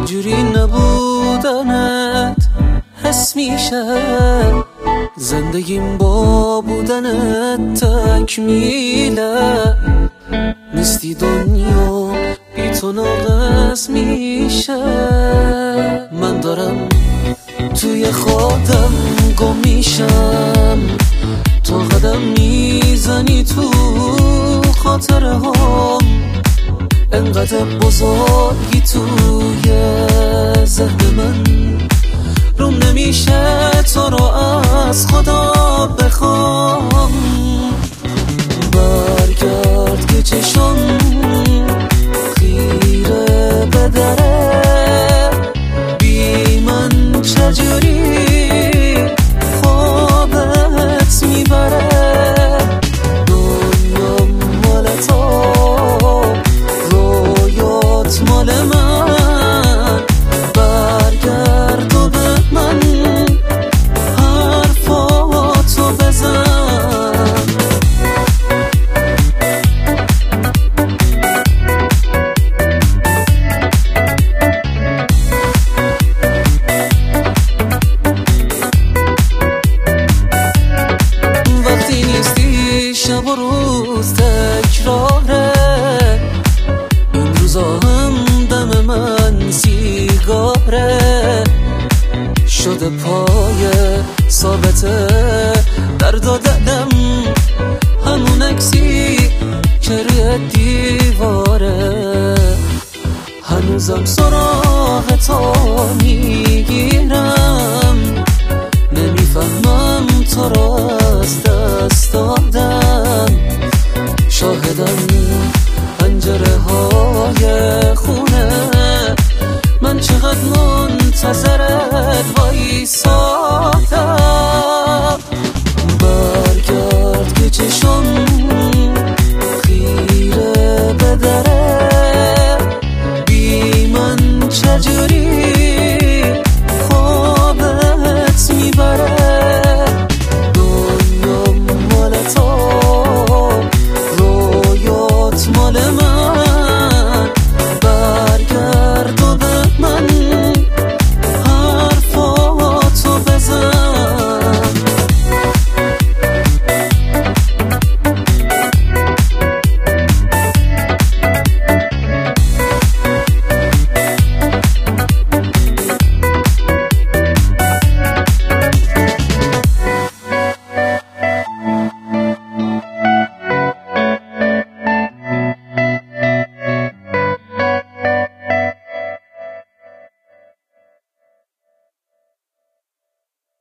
جوری نبودنت حس میشه، زندگیم با بودنت تکمیله. نیستی دنیا بی تو ناقص میشه. من دارم توی خودم گم میشم، تو قدم میزنی تو خاطره هم. انقدر بزرگی توی ذهن من، روم نمیشه تو رو از خدا بخوام. برگرد که چشم خیره به دره، بی من چجوری خوابت میبره. دنیا مال تو، رویات مال من. برگرد و به من حرفاتو بزن. وقتی نیستی شب و روز تکراره، این روزا هم دم من سیگاره شده پای ثابت درد و دلم. همون عکسی که روی دیواره